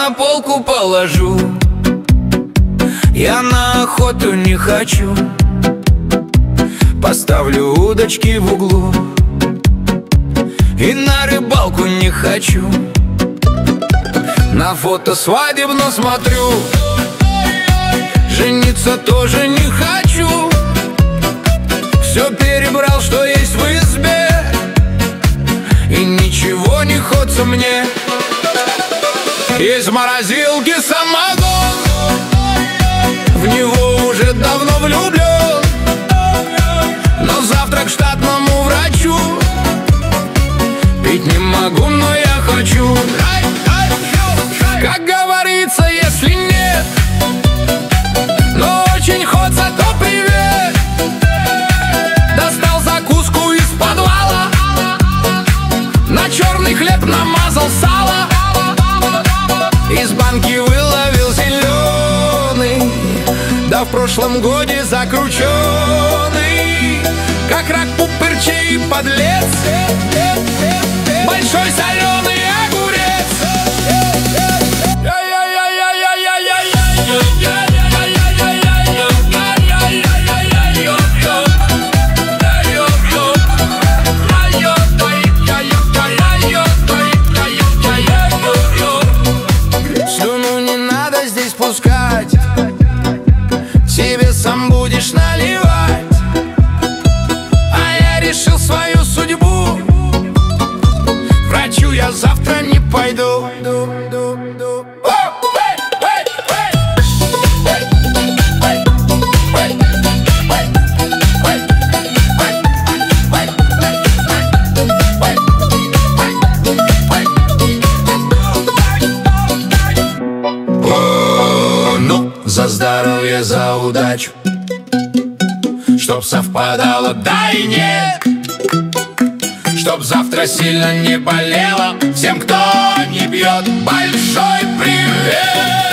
на полку положу. Я на охоту не хочу, поставлю удочки в углу. И на рыбалку не хочу, на фото свадебно смотрю. Жениться тоже не хочу, все перебрал, что есть в избе, и ничего не хочется мне. Есть в морозилке самогон, в него уже давно влюблен, но завтра к штатному врачу. Пить не могу, но я хочу. Как говорится, если нет, но очень хочется, то привет. Достал закуску из подвала, на черный хлеб намазал сало, из банки выловил зеленый, да в прошлом годе закрученный, как рак пупырчей подлец, большой соленый огурец. Слюну не надо здесь пускать, себе сам будешь наливать. А я решил свою судьбу, врачу я завтра не пойду. За здоровье, за удачу, чтоб совпадало да и нет, чтоб завтра сильно не болело. Всем, кто не пьет, большой привет.